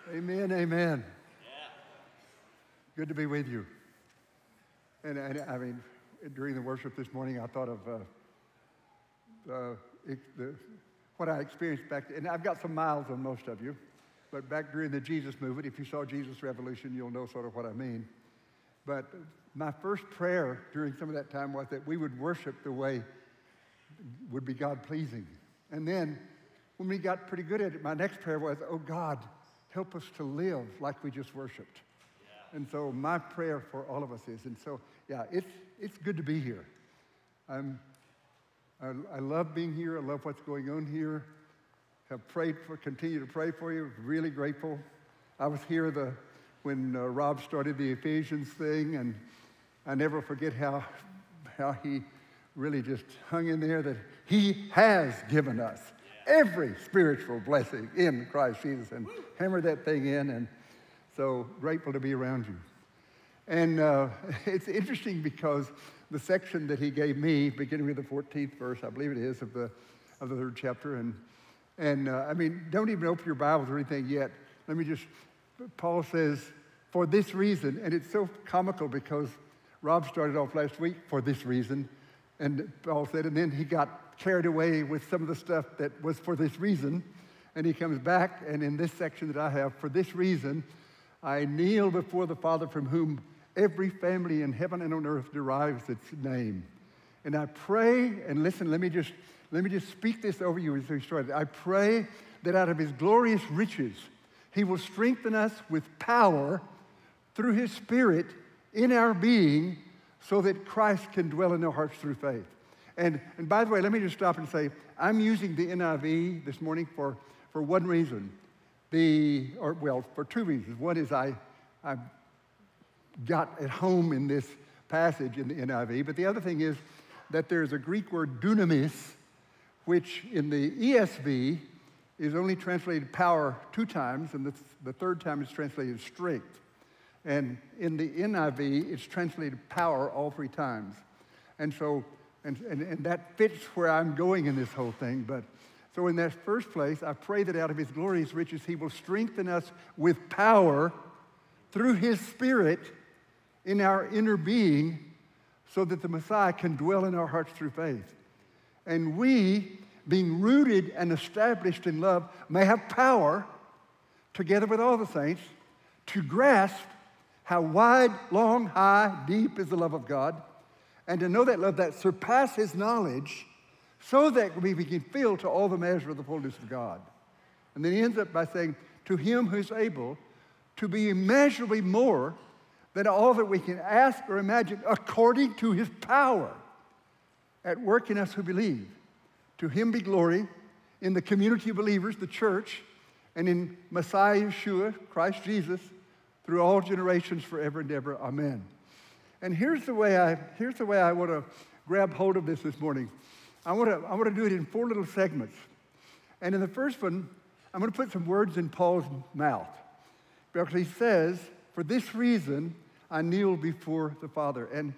Amen, amen. Good to be with you. And I mean, during the worship this morning, I thought of what I experienced back, and I've got some miles on most of you, but back during the Jesus movement, if you saw Jesus Revolution, you'll know sort of what I mean. But my first prayer during some of that time was that we would worship the way would be God-pleasing. And then when we got pretty good at it, my next prayer was, oh God, help us to live like we just worshiped. Yeah. And so my prayer for all of us is, and so, yeah, it's good to be here. I love being here. I love what's going on here. Have prayed for, continue to pray for you. Really grateful. I was here when Rob started the Ephesians thing, and I never forget how he really just hung in there, that he has given us every spiritual blessing in Christ Jesus, and hammered that thing in, and so grateful to be around you. And it's interesting because the section that he gave me, beginning with the 14th verse, I believe it is, of the third chapter, and I mean, don't even open your Bibles or anything yet. Let me just, Paul says, for this reason, and it's so comical because Rob started off last week, for this reason, and Paul said, and then he got carried away with some of the stuff that was for this reason, and he comes back, and in this section that I have, for this reason, I kneel before the Father from whom every family in heaven and on earth derives its name. And I pray, and listen, let me just speak this over you as we started. I pray that out of his glorious riches, he will strengthen us with power through his Spirit in our being, so that Christ can dwell in our hearts through faith. And by the way, let me just stop and say, I'm using the NIV this morning for one reason. For two reasons. One is I got at home in this passage in the NIV, but the other thing is that there's a Greek word dunamis, which in the ESV is only translated power 2 times, and the third time is translated strength. And in the NIV, it's translated power all 3 times. And so, and that fits where I'm going in this whole thing. But so in that first place, I pray that out of his glorious riches, he will strengthen us with power through his Spirit in our inner being, so that the Messiah can dwell in our hearts through faith. And we, being rooted and established in love, may have power, together with all the saints, to grasp how wide, long, high, deep is the love of God, and to know that love that surpasses knowledge, so that we can fill to all the measure of the fullness of God. And then he ends up by saying, to him who's able to be immeasurably more than all that we can ask or imagine, according to his power at work in us who believe. To him be glory in the community of believers, the church, and in Messiah Yeshua, Christ Jesus, through all generations, forever and ever. Amen. And here's the way I want to grab hold of this morning. I want to do it in 4 little segments. And in the first one, I'm going to put some words in Paul's mouth. Because he says, for this reason, I kneel before the Father. And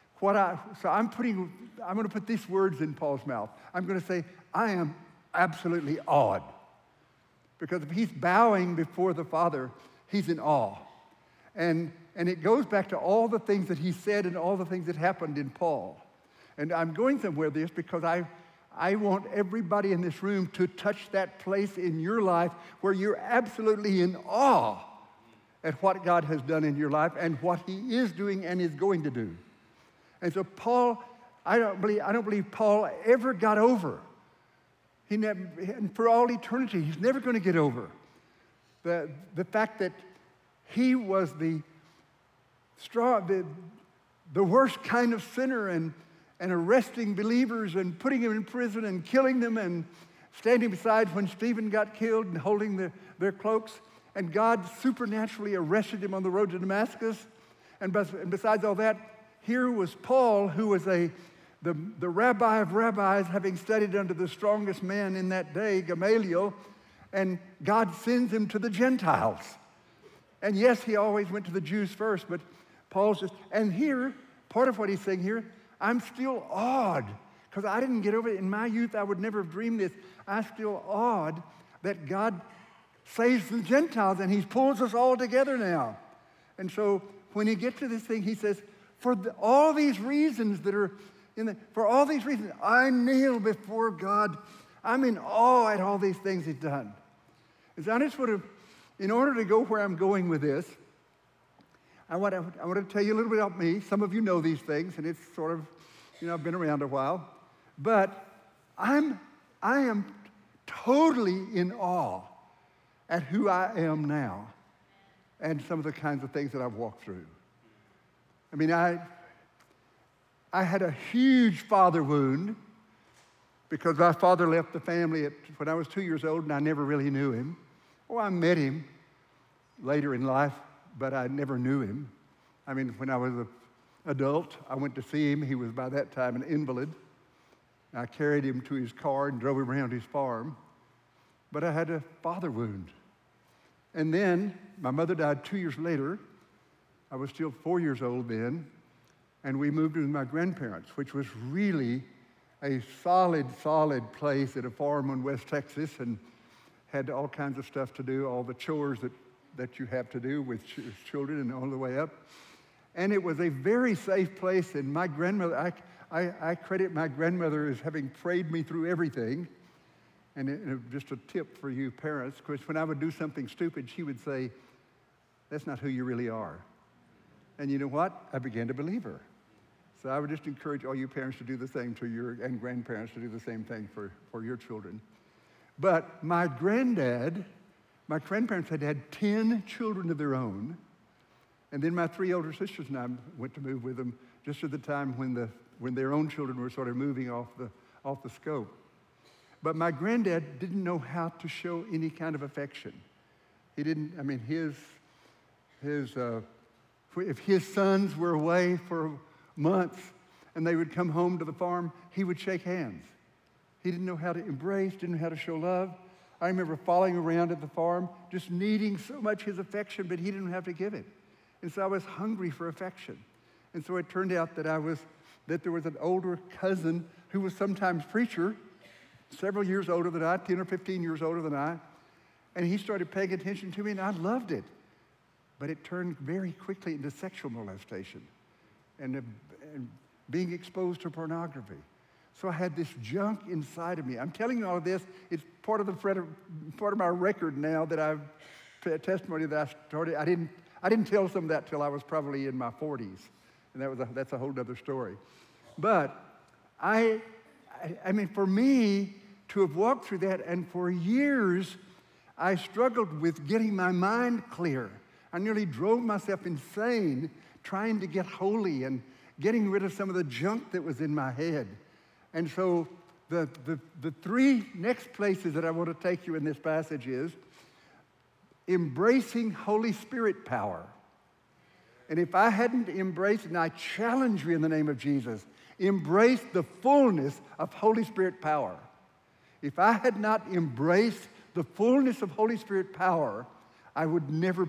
I'm going to put these words in Paul's mouth. I'm going to say, I am absolutely awed. Because if he's bowing before the Father, he's in awe. And it goes back to all the things that he said and all the things that happened in Paul. And I'm going somewhere with this because I want everybody in this room to touch that place in your life where you're absolutely in awe at what God has done in your life and what he is doing and is going to do. And so Paul, I don't believe Paul ever got over. And for all eternity, he's never going to get over the fact that he was the worst kind of sinner and arresting believers and putting them in prison and killing them and standing beside when Stephen got killed and holding their cloaks. And God supernaturally arrested him on the road to Damascus. And besides all that, here was Paul, who was the rabbi of rabbis, having studied under the strongest man in that day, Gamaliel, and God sends him to the Gentiles. And yes, he always went to the Jews first, but Paul's just, and here, part of what he's saying here, I'm still awed, because I didn't get over it. In my youth, I would never have dreamed this. I'm still awed that God saves the Gentiles, and he pulls us all together now. And so when he gets to this thing, he says, all these reasons that are for all these reasons, I kneel before God. I'm in awe at all these things he's done. And so I just want to, in order to go where I'm going with this, I want to tell you a little bit about me. Some of you know these things, and it's sort of, I've been around a while. But I am totally in awe at who I am now and some of the kinds of things that I've walked through. I mean, I had a huge father wound because my father left the family when I was 2 years old, and I never really knew him. Well, I met him later in life, but I never knew him. I mean, when I was an adult, I went to see him. He was by that time an invalid. I carried him to his car and drove him around his farm. But I had a father wound. And then my mother died 2 years later. I was still 4 years old then. And we moved with my grandparents, which was really a solid place at a farm in West Texas, and had all kinds of stuff to do, all the chores that you have to do with children and all the way up. And it was a very safe place, and my grandmother, I credit my grandmother as having prayed me through everything. And just a tip for you parents, because when I would do something stupid, she would say, "That's not who you really are." And you know what? I began to believe her. So I would just encourage all you parents to do the same and grandparents to do the same thing for your children. But my grandparents had 10 children of their own. And then my 3 older sisters and I went to move with them just at the time when their own children were sort of moving off the scope. But my granddad didn't know how to show any kind of affection. He didn't, I mean, if his sons were away for months and they would come home to the farm, he would shake hands. He didn't know how to embrace, didn't know how to show love. I remember following around at the farm, just needing so much his affection, but he didn't have to give it. And so I was hungry for affection. And so it turned out that there was an older cousin who was sometimes preacher, several years older than I, 10 or 15 years older than I, and he started paying attention to me, and I loved it. But it turned very quickly into sexual molestation and being exposed to pornography. So I had this junk inside of me. I'm telling you all of this. It's part of my record now that I've testimony that I started. I didn't tell some of that till I was probably in my 40s, and that's a whole other story. But I mean, for me to have walked through that, and for years I struggled with getting my mind clear. I nearly drove myself insane trying to get holy and getting rid of some of the junk that was in my head. And so the 3 next places that I want to take you in this passage is embracing Holy Spirit power. And if I hadn't embraced, and I challenge you in the name of Jesus, embrace the fullness of Holy Spirit power. If I had not embraced the fullness of Holy Spirit power, I would never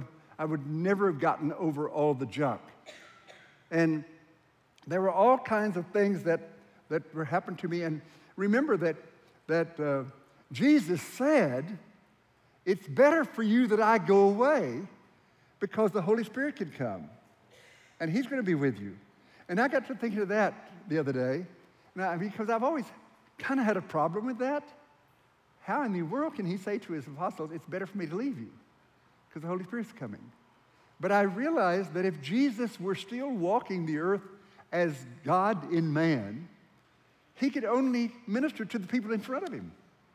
have gotten over all the junk. And there were all kinds of things that were happened to me. And remember that Jesus said, it's better for you that I go away because the Holy Spirit can come. And he's going to be with you. And I got to thinking of that the other day, because I've always kind of had a problem with that. How in the world can he say to his apostles, it's better for me to leave you because the Holy Spirit's coming? But I realized that if Jesus were still walking the earth as God in man, he could only minister to the people in front of him.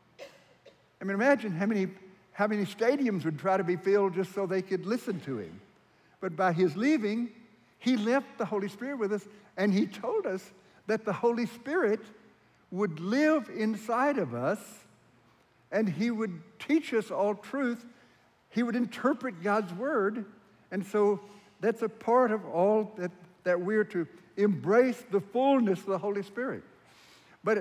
I mean, imagine how many stadiums would try to be filled just so they could listen to him. But by his leaving, he left the Holy Spirit with us, and he told us that the Holy Spirit would live inside of us, and he would teach us all truth. He would interpret God's word, and so that's a part of all that we're to embrace the fullness of the Holy Spirit. But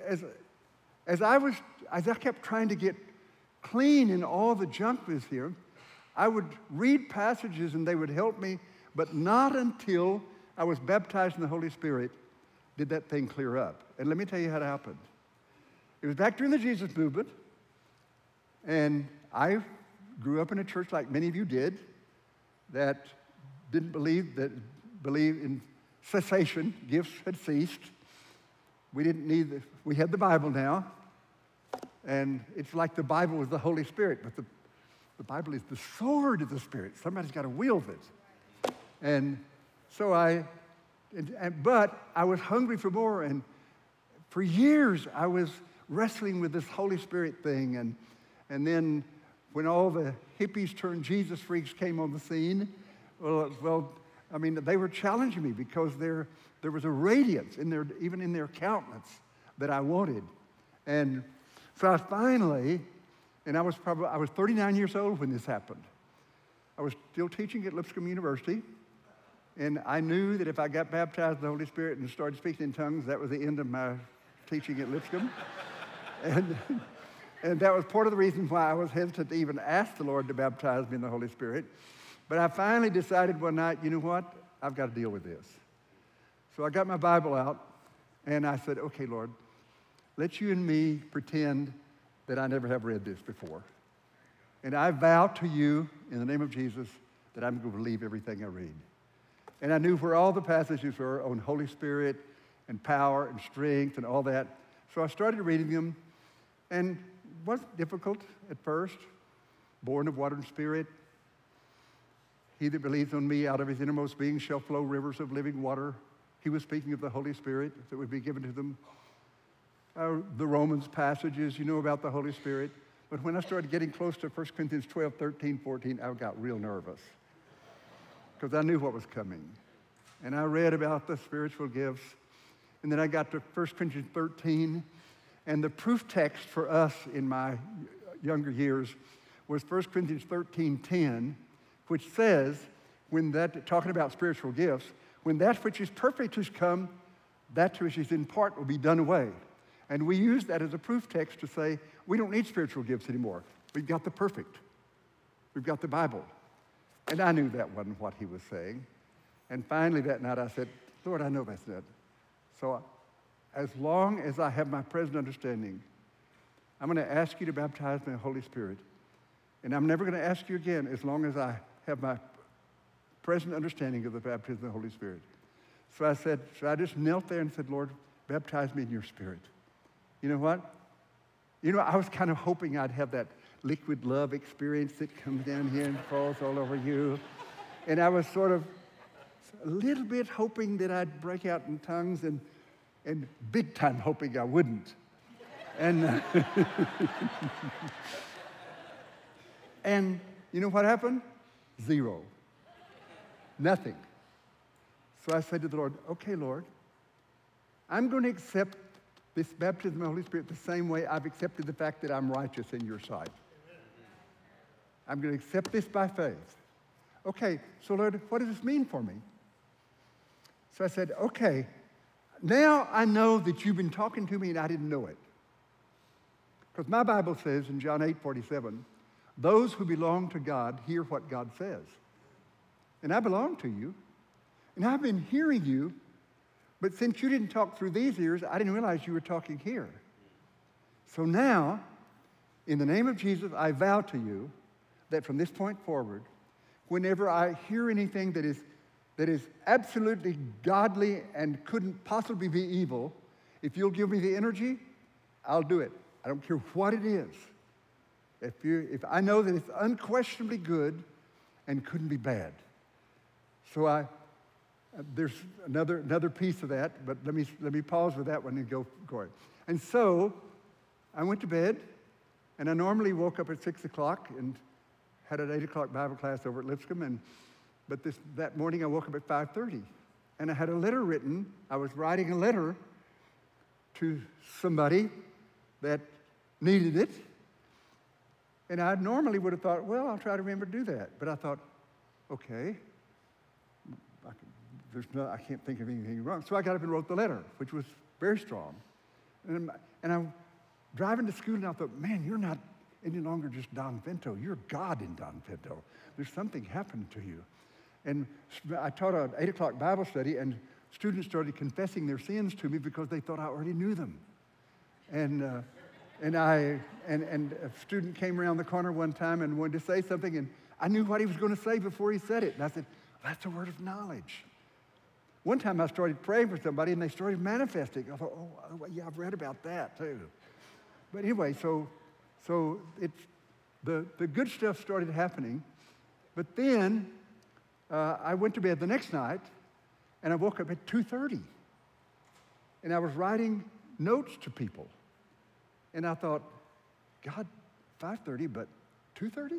as I kept trying to get clean in all the junk that's here, I would read passages and they would help me, but not until I was baptized in the Holy Spirit did that thing clear up. And let me tell you how it happened. It was back during the Jesus movement, and I grew up in a church like many of you did that didn't believe in cessation. Gifts had ceased. We had the Bible now. And it's like the Bible was the Holy Spirit, but the Bible is the sword of the Spirit. Somebody's got to wield it. And so but I was hungry for more, and for years I was wrestling with this Holy Spirit thing. And then when all the hippies turned Jesus freaks came on the scene, they were challenging me because there was a radiance even in their countenance that I wanted. And so I finally, and I was 39 years old when this happened. I was still teaching at Lipscomb University, and I knew that if I got baptized in the Holy Spirit and started speaking in tongues, that was the end of my teaching at Lipscomb. And that was part of the reason why I was hesitant to even ask the Lord to baptize me in the Holy Spirit. But I finally decided one night, you know what? I've got to deal with this. So I got my Bible out, and I said, okay, Lord, let you and me pretend that I never have read this before. And I vow to you, in the name of Jesus, that I'm going to believe everything I read. And I knew where all the passages were on Holy Spirit and power and strength and all that. So I started reading them, and it wasn't difficult at first. Born of water and spirit. He that believes on me, out of his innermost being shall flow rivers of living water. He was speaking of the Holy Spirit that would be given to them. The Romans passages, you know about the Holy Spirit. But when I started getting close to 1 Corinthians 12, 13, 14, I got real nervous because I knew what was coming. And I read about the spiritual gifts. And then I got to 1 Corinthians 13. And the proof text for us in my younger years was 1 Corinthians 13:10, which says, talking about spiritual gifts, when that which is perfect has come, that which is in part will be done away. And we use that as a proof text to say, we don't need spiritual gifts anymore. We've got the perfect. We've got the Bible. And I knew that wasn't what he was saying. And finally that night I said, Lord, I know that's not. So as long as I have my present understanding, I'm going to ask you to baptize me in the Holy Spirit. And I'm never going to ask you again as long as I have my present understanding of the baptism of the Holy Spirit. So I just knelt there and said, Lord, baptize me in your Spirit. You know what? I was kind of hoping I'd have that liquid love experience that comes down here and falls all over you. And I was sort of a little bit hoping that I'd break out in tongues and big time hoping I wouldn't. And, and you know what happened? Zero. Nothing. So I said to the Lord, okay, Lord, I'm going to accept this baptism of the Holy Spirit the same way I've accepted the fact that I'm righteous in your sight. I'm going to accept this by faith. Okay, so Lord, what does this mean for me? So I said, okay, now I know that you've been talking to me and I didn't know it. Because my Bible says in John 8:47, those who belong to God hear what God says. And I belong to you. And I've been hearing you. But since you didn't talk through these ears, I didn't realize you were talking here. So now, in the name of Jesus, I vow to you that from this point forward, whenever I hear anything that is absolutely godly and couldn't possibly be evil, if you'll give me the energy, I'll do it. I don't care what it is. If I know that it's unquestionably good and couldn't be bad. So there's another piece of that, but let me pause with that one and go it. And so I went to bed, and I normally woke up at 6 o'clock and had an 8 o'clock Bible class over at Lipscomb, but that morning I woke up at 5:30, and I had a letter written. I was writing a letter to somebody that needed it, and I normally would have thought, well, I'll try to remember to do that, but I thought, okay, I can't think of anything wrong. So I got up and wrote the letter, which was very strong. And I'm driving to school, and I thought, man, you're not any longer just Don Vento. You're God in Don Vento. There's something happened to you. And I taught an 8 o'clock Bible study, and students started confessing their sins to me because they thought I already knew them. And And a student came around the corner one time and wanted to say something, and I knew what he was going to say before he said it. And I said, that's a word of knowledge. One time I started praying for somebody, and they started manifesting. I thought, oh yeah, I've read about that too. But anyway, so it's the good stuff started happening. But then I went to bed the next night, and I woke up at 2:30. And I was writing notes to people. And I thought, God, 5:30, but 2:30?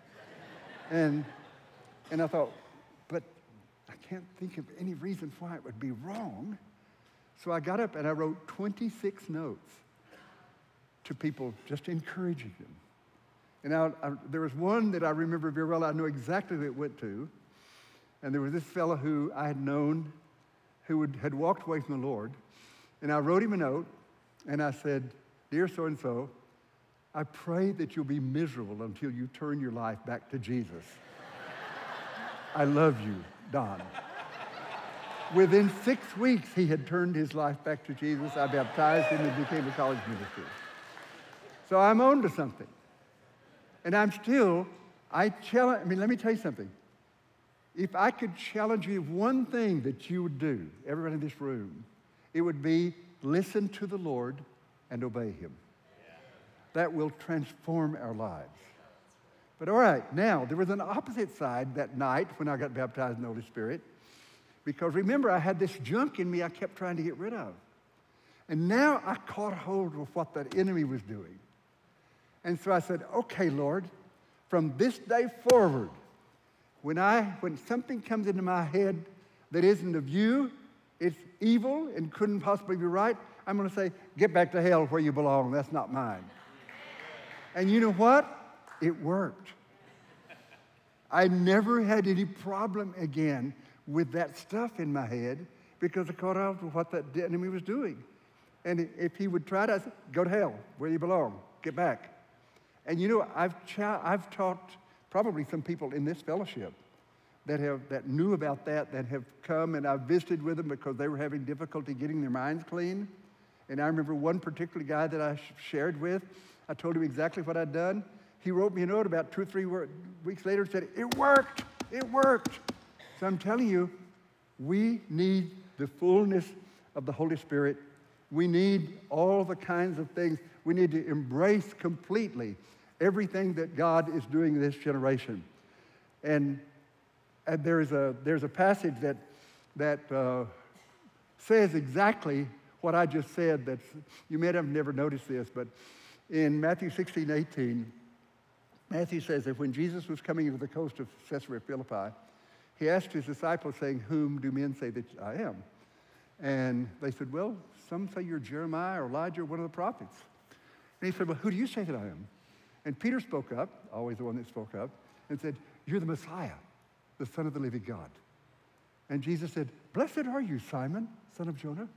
And I thought, but I can't think of any reason why it would be wrong. So I got up and I wrote 26 notes to people, just encouraging them. And there was one that I remember very well. I know exactly who it went to. And there was this fellow who I had known who had walked away from the Lord. And I wrote him a note, and I said, dear so-and-so, I pray that you'll be miserable until you turn your life back to Jesus. I love you, Don. Within 6 weeks, he had turned his life back to Jesus. I baptized him and became a college minister. So I'm on to something. And let me tell you something. If I could challenge you one thing that you would do, everyone in this room, it would be listen to the Lord and obey him. That will transform our lives. But all right, now, there was an opposite side that night when I got baptized in the Holy Spirit, because remember, I had this junk in me I kept trying to get rid of. And now I caught hold of what the enemy was doing. And so I said, okay, Lord, from this day forward, when something comes into my head that isn't of you, it's evil and couldn't possibly be right, I'm going to say, get back to hell where you belong. That's not mine. And you know what? It worked. I never had any problem again with that stuff in my head because I caught out with what that enemy was doing. And if he would try to, I'd say, go to hell where you belong. Get back. And you know, I've taught probably some people in this fellowship that knew about that have come, and I've visited with them because they were having difficulty getting their minds clean. And I remember one particular guy that I shared with, I told him exactly what I'd done. He wrote me a note about 2 or 3 weeks later and said, it worked. So I'm telling you, we need the fullness of the Holy Spirit. We need all the kinds of things. We need to embrace completely everything that God is doing in this generation. And there's a passage that says exactly what I just said. You may have never noticed this, but in Matthew 16:18, Matthew says that when Jesus was coming into the coast of Caesarea Philippi, he asked his disciples, saying, whom do men say that I am? And they said, well, some say you're Jeremiah or Elijah or one of the prophets. And he said, well, who do you say that I am? And Peter spoke up, always the one that spoke up, and said, you're the Messiah, the Son of the living God. And Jesus said, blessed are you, Simon, son of Jonah.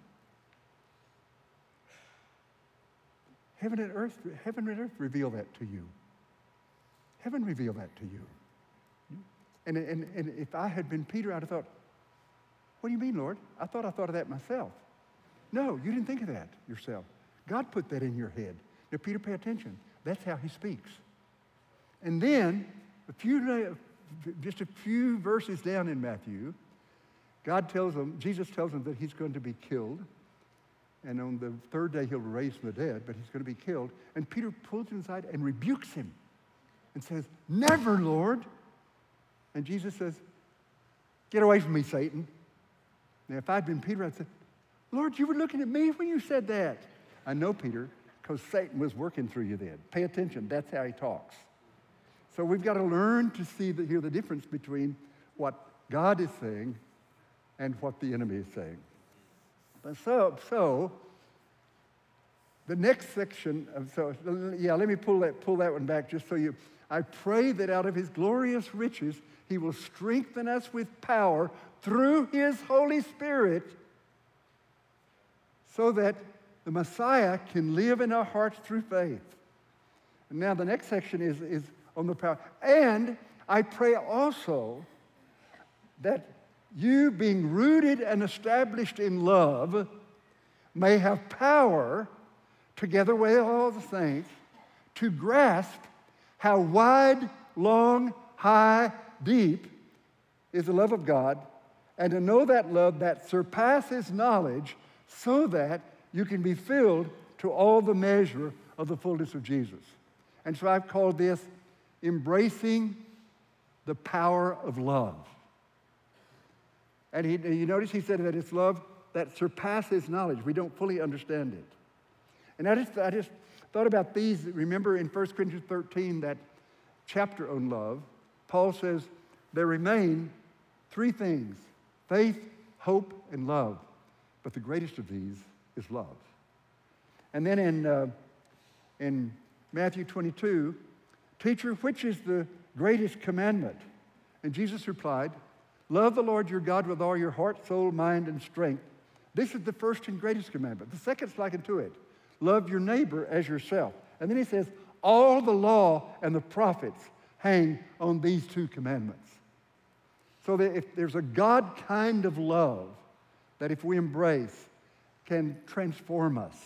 Heaven and earth reveal that to you. Heaven revealed that to you. And if I had been Peter, I'd have thought, what do you mean, Lord? I thought of that myself. No, you didn't think of that yourself. God put that in your head. Now, Peter, pay attention. That's how he speaks. And then, just a few verses down in Matthew, Jesus tells him that he's going to be killed. And on the 3rd day, he'll raise from the dead, but he's going to be killed. And Peter pulls him aside and rebukes him and says, never, Lord. And Jesus says, get away from me, Satan. Now, if I'd been Peter, I'd say, Lord, you were looking at me when you said that. I know, Peter, because Satan was working through you then. Pay attention. That's how he talks. So we've got to learn to hear the difference between what God is saying and what the enemy is saying. So the next section let me pull that one back just so you. I pray that out of his glorious riches, he will strengthen us with power through his Holy Spirit so that the Messiah can live in our hearts through faith. And now the next section is on the power. And I pray also that you, being rooted and established in love, may have power together with all the saints, to grasp how wide, long, high, deep is the love of God, and to know that love that surpasses knowledge, so that you can be filled to all the measure of the fullness of Jesus. And so I've called this embracing the power of love. And you notice he said that it's love that surpasses knowledge. We don't fully understand it. And I just thought about these. Remember in 1 Corinthians 13, that chapter on love, Paul says there remain three things: faith, hope, and love. But the greatest of these is love. And then in Matthew 22, teacher, which is the greatest commandment? And Jesus replied, love the Lord your God with all your heart, soul, mind, and strength. This is the first and greatest commandment. The second's like unto it. Love your neighbor as yourself. And then he says, all the law and the prophets hang on these two commandments. So that if there's a God kind of love that if we embrace can transform us.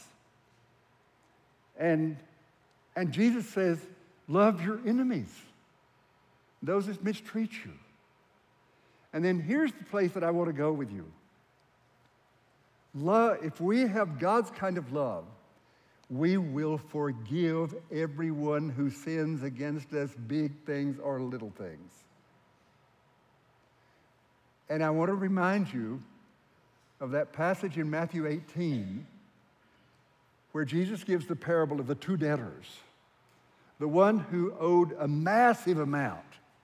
And Jesus says, love your enemies, those that mistreat you. And then here's the place that I want to go with you. Love, if we have God's kind of love, we will forgive everyone who sins against us, big things or little things. And I want to remind you of that passage in Matthew 18 where Jesus gives the parable of the two debtors. The one who owed a massive amount,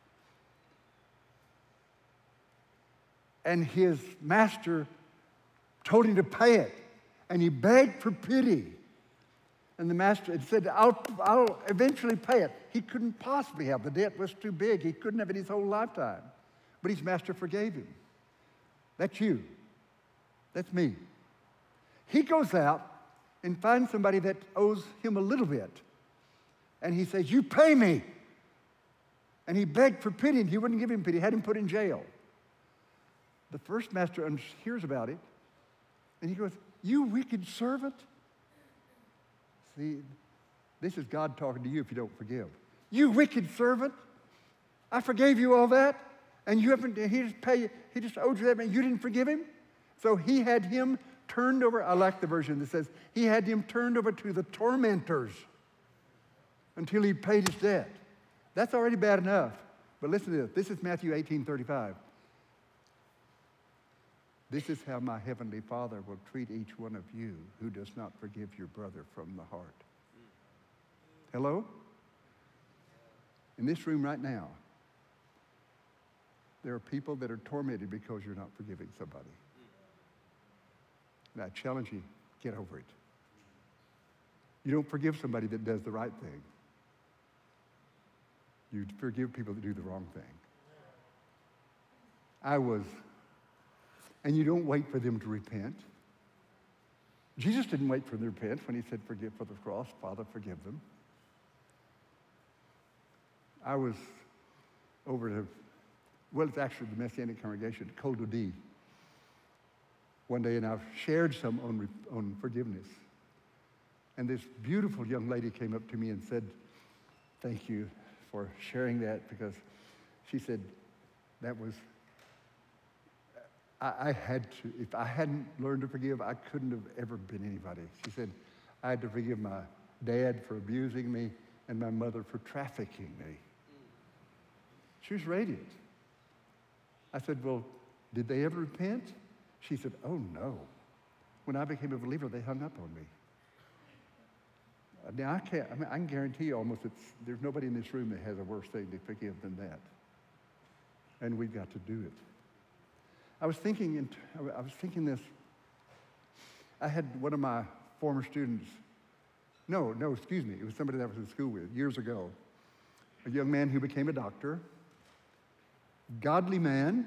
and his master told him to pay it, and he begged for pity. And the master had said, I'll eventually pay it. He couldn't possibly have. The debt was too big. He couldn't have it his whole lifetime. But his master forgave him. That's you. That's me. He goes out and finds somebody that owes him a little bit. And he says, you pay me. And he begged for pity, and he wouldn't give him pity. He had him put in jail. The first master hears about it, and he goes, you wicked servant. See, this is God talking to you if you don't forgive. You wicked servant. I forgave you all that, and you haven't, he just owed you that, and you didn't forgive him? So he had him turned over. I like the version that says, he had him turned over to the tormentors until he paid his debt. That's already bad enough. But listen to this. This is Matthew 18:35. This is how my heavenly Father will treat each one of you who does not forgive your brother from the heart. Hello? In this room right now, there are people that are tormented because you're not forgiving somebody. And I challenge you, get over it. You don't forgive somebody that does the right thing. You forgive people that do the wrong thing. And you don't wait for them to repent. Jesus didn't wait for them to repent when he said, forgive for the cross, Father, forgive them. I was over to, it's actually the Messianic congregation, Col d'Odi, one day, and I've shared some on forgiveness. And this beautiful young lady came up to me and said, thank you for sharing that, because she said, I had to, if I hadn't learned to forgive, I couldn't have ever been anybody. She said, I had to forgive my dad for abusing me and my mother for trafficking me. She was radiant. I said, well, did they ever repent? She said, oh no. When I became a believer, they hung up on me. Now, I can guarantee you almost there's nobody in this room that has a worse thing to forgive than that. And we've got to do it. I was thinking this. I had one of my former students, it was somebody that I was in school with years ago, a young man who became a doctor, godly man,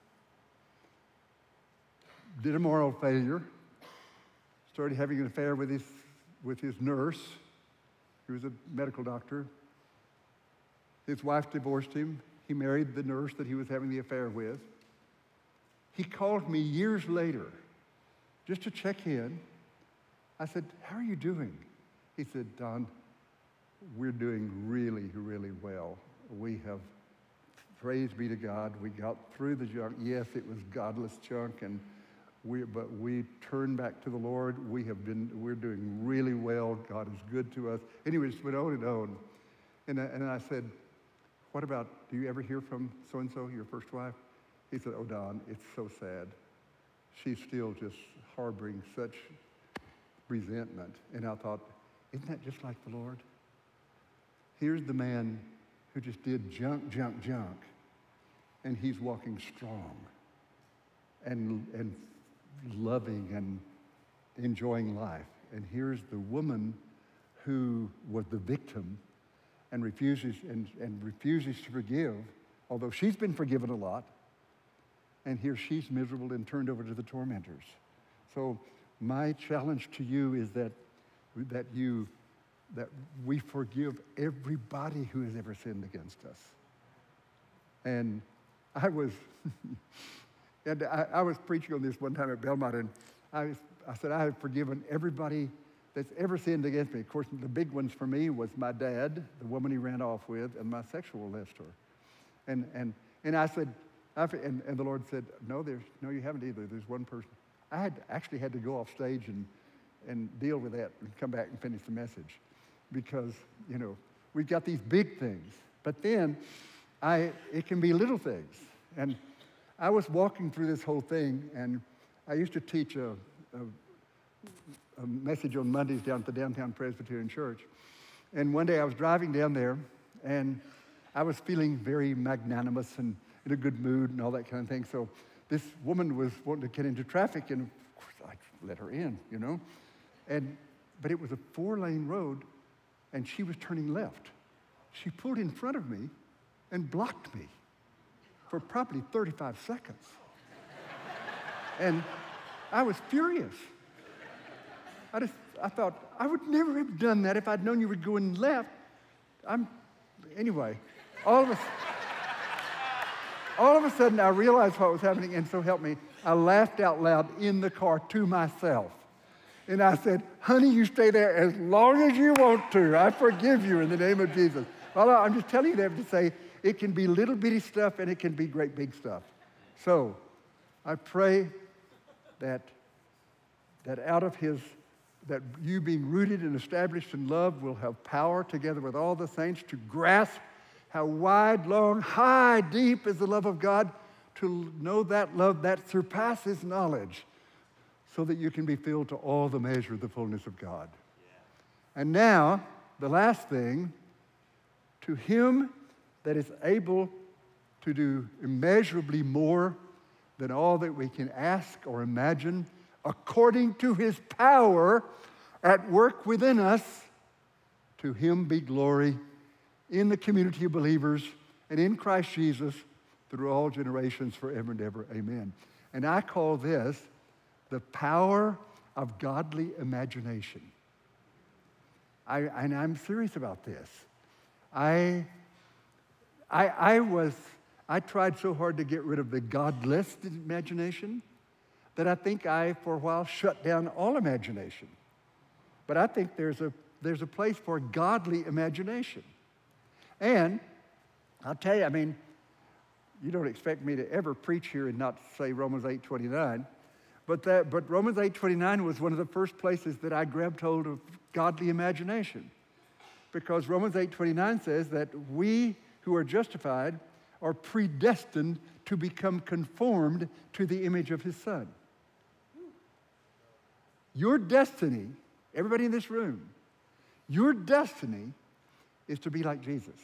did a moral failure, started having an affair with his nurse. He was a medical doctor. His wife divorced him. He married the nurse that he was having the affair with. He called me years later just to check in. I said, how are you doing? He said, Don, we're doing really, really well. We have, praise be to God, we got through the junk. Yes, it was godless junk, but we turned back to the Lord. We're doing really well. God is good to us. Anyway, it just went on and on. And I said, what about, do you ever hear from so-and-so, your first wife? He said, oh, Don, it's so sad. She's still just harboring such resentment. And I thought, isn't that just like the Lord? Here's the man who just did junk, and he's walking strong and loving and enjoying life. And here's the woman who was the victim and refuses to forgive, although she's been forgiven a lot. And here she's miserable and turned over to the tormentors. So my challenge to you is that we forgive everybody who has ever sinned against us. And I was preaching on this one time at Belmont, and I said, I have forgiven everybody that's ever sinned against me. Of course, the big ones for me was my dad, the woman he ran off with, and my sexual molester. And I said, and the Lord said, no, you haven't either. There's one person. I had to go off stage and deal with that and come back and finish the message, because we've got these big things, but then it can be little things. And I was walking through this whole thing, and I used to teach a message on Mondays down at the Downtown Presbyterian Church. And one day I was driving down there, and I was feeling very magnanimous and in a good mood and all that kind of thing. So this woman was wanting to get into traffic, and of course I let her in, But it was a 4-lane road, and she was turning left. She pulled in front of me and blocked me for probably 35 seconds. And I was furious. I thought, I would never have done that if I'd known you were going left. Anyway, all of a sudden I realized what was happening, and so help me, I laughed out loud in the car to myself. And I said, honey, you stay there as long as you want to. I forgive you in the name of Jesus. Well, I'm just telling you that to say it can be little bitty stuff and it can be great big stuff. So I pray that that you being rooted and established in love will have power together with all the saints to grasp how wide, long, high, deep is the love of God, to know that love that surpasses knowledge, so that you can be filled to all the measure of the fullness of God. Yeah. And now, the last thing, to him that is able to do immeasurably more than all that we can ask or imagine, according to his power at work within us, to him be glory in the community of believers and in Christ Jesus through all generations forever and ever. Amen. And I call this the power of godly imagination. And I'm serious about this. I tried so hard to get rid of the godless imagination that I think for a while shut down all imagination. But I think there's a place for godly imagination. And I'll tell you, you don't expect me to ever preach here and not say Romans 8:29, but Romans 8:29 was one of the first places that I grabbed hold of godly imagination, because Romans 8:29 says that we who are justified are predestined to become conformed to the image of his Son. Your destiny, everybody in this room, your destiny is to be like Jesus.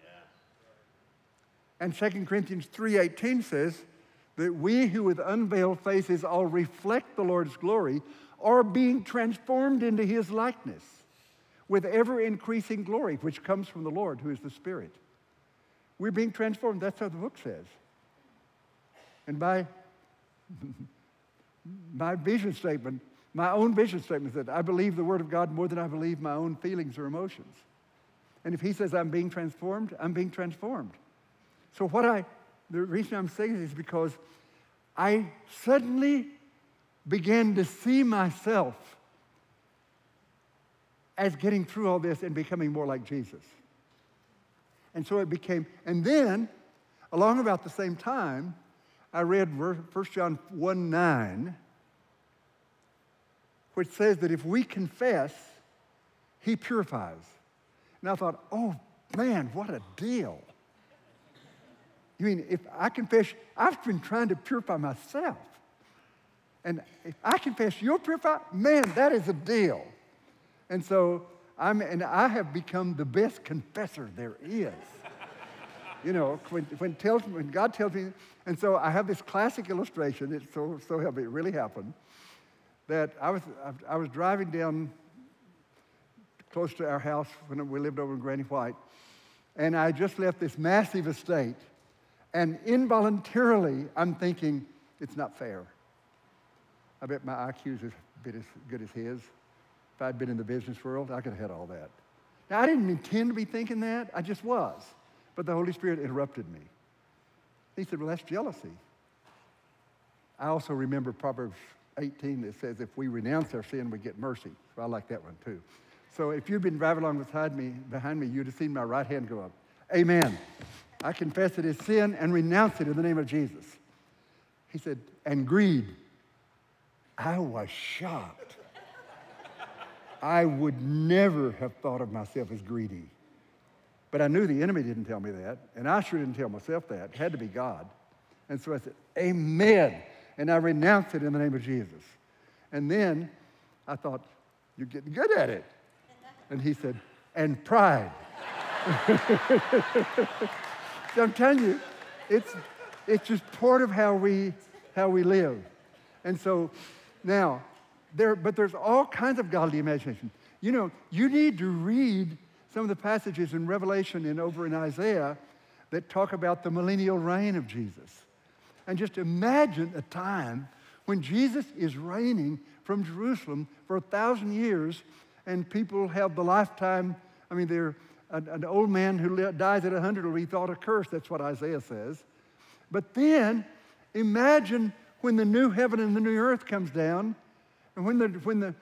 And 2 Corinthians 3:18 says that we who with unveiled faces all reflect the Lord's glory are being transformed into his likeness with ever-increasing glory, which comes from the Lord, who is the Spirit. We're being transformed. That's what the book says. And my vision statement, my own vision statement is that I believe the Word of God more than I believe my own feelings or emotions. And if he says I'm being transformed, I'm being transformed. So the reason I'm saying this is because I suddenly began to see myself as getting through all this and becoming more like Jesus. And so it became, and then, along about the same time, I read 1 John 1:9, which says that if we confess, he purifies. And I thought, oh man, what a deal. You mean, if I confess, I've been trying to purify myself. And if I confess you'll purify, man, that is a deal. And so I have become the best confessor there is. You know, when God tells me, and so I have this classic illustration. It's so helped me. It really happened. That I was driving down close to our house when we lived over in Granny White, and I just left this massive estate, and involuntarily I'm thinking it's not fair. I bet my IQ is a bit as good as his. If I'd been in the business world, I could have had all that. Now, I didn't intend to be thinking that. I just was. But the Holy Spirit interrupted me. He said, well, that's jealousy. I also remember Proverbs 18 that says if we renounce our sin, we get mercy. So I like that one too. So if you'd been driving along behind me, you'd have seen my right hand go up. Amen. I confess it as sin and renounce it in the name of Jesus. He said, and greed. I was shocked. I would never have thought of myself as greedy. But I knew the enemy didn't tell me that, and I sure didn't tell myself that. It had to be God. And so I said, amen. And I renounced it in the name of Jesus. And then I thought, you're getting good at it. And he said, and pride. So I'm telling you, it's just part of how we live. And so now, there's all kinds of godly imagination. You know, you need to read some of the passages in Revelation and over in Isaiah that talk about the millennial reign of Jesus. And just imagine a time when Jesus is reigning from Jerusalem for 1,000 years, and people have the lifetime. I mean, they're an old man who dies at 100 will be thought a curse. That's what Isaiah says. But then imagine when the new heaven and the new earth comes down, and when the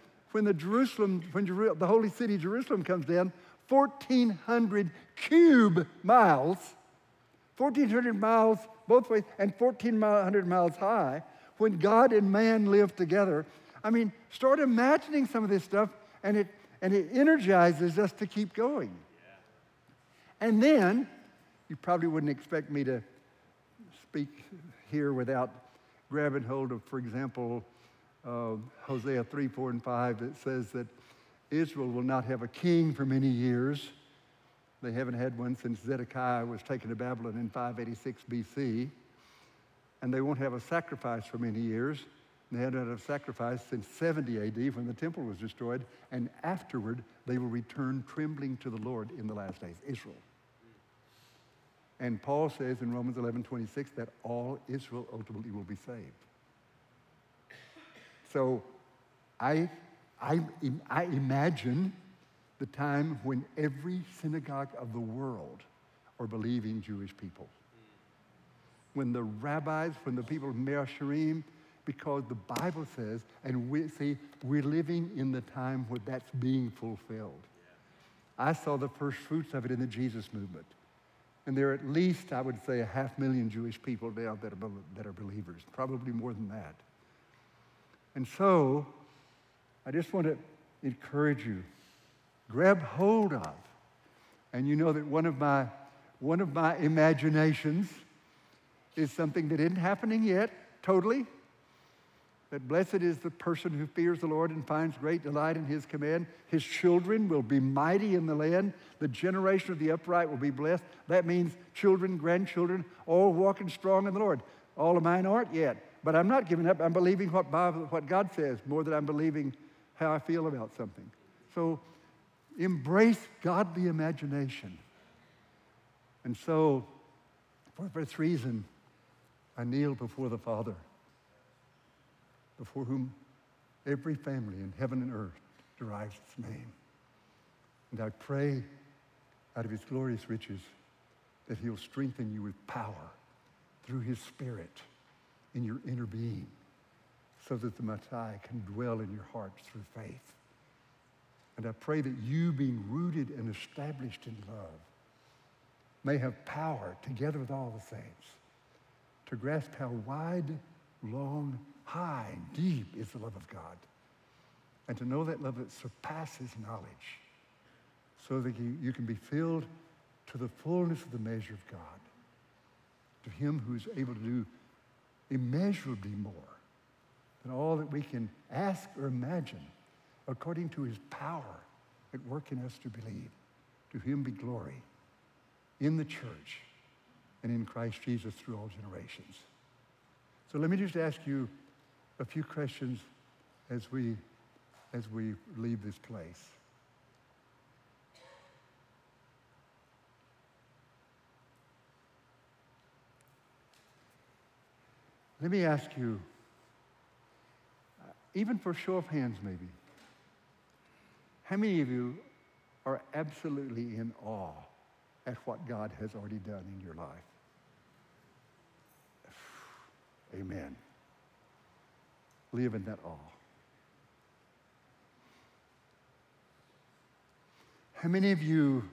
holy city Jerusalem comes down, 1,400 cube miles, 1,400 miles both ways, and 1,400 miles high, when God and man live together. I mean, start imagining some of this stuff, and it energizes us to keep going. Yeah. And then, you probably wouldn't expect me to speak here without grabbing hold of, for example, Hosea 3, 4, and 5 that says that Israel will not have a king for many years. They haven't had one since Zedekiah was taken to Babylon in 586 BC. And they won't have a sacrifice for many years. They haven't had a sacrifice since 70 AD when the temple was destroyed. And afterward, they will return trembling to the Lord in the last days, Israel. And Paul says in Romans 11:26 that all Israel ultimately will be saved. So I imagine the time when every synagogue of the world are believing Jewish people. When the rabbis, when the people of Me'asharim, because the Bible says, and we're living in the time where that's being fulfilled. I saw the first fruits of it in the Jesus movement. And there are at least, I would say, 500,000 Jewish people now that are believers, probably more than that. And so, I just want to encourage you, grab hold of, and you know that one of my imaginations is something that isn't happening yet, totally, that blessed is the person who fears the Lord and finds great delight in his command. His children will be mighty in the land. The generation of the upright will be blessed. That means children, grandchildren, all walking strong in the Lord. All of mine aren't yet, but I'm not giving up. I'm believing what God says more than I'm believing how I feel about something. So embrace godly imagination. And so, for this reason, I kneel before the Father, before whom every family in heaven and earth derives its name. And I pray out of his glorious riches that he'll strengthen you with power through his Spirit in your inner being, so that the Messiah can dwell in your hearts through faith. And I pray that you, being rooted and established in love, may have power, together with all the saints, to grasp how wide, long, high, and deep is the love of God, and to know that love that surpasses knowledge, so that you can be filled to the fullness of the measure of God, to him who is able to do immeasurably more than all that we can ask or imagine, according to his power at work in us to believe. To him be glory in the church and in Christ Jesus through all generations. So let me just ask you a few questions as we leave this place. Let me ask you, even for show of hands maybe, how many of you are absolutely in awe at what God has already done in your life? Amen. Live in that awe. How many of you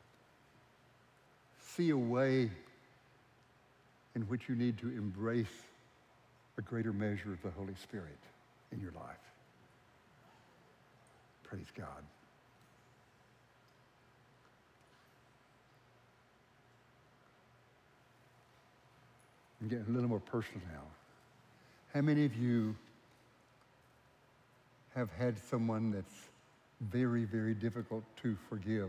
see a way in which you need to embrace a greater measure of the Holy Spirit in your life? Praise God. I'm getting a little more personal now. How many of you have had someone that's very, very difficult to forgive,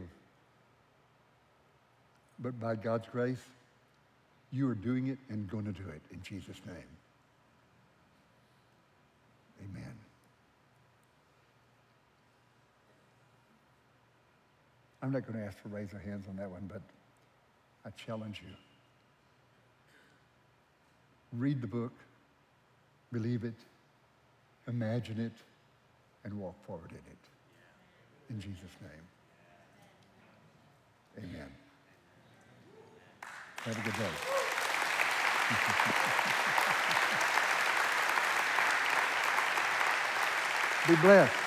but by God's grace, you are doing it and going to do it in Jesus' name? Amen. I'm not going to ask for raise of hands on that one, but I challenge you. Read the book, believe it, imagine it, and walk forward in it. In Jesus' name. Amen. Have a good day. Be blessed.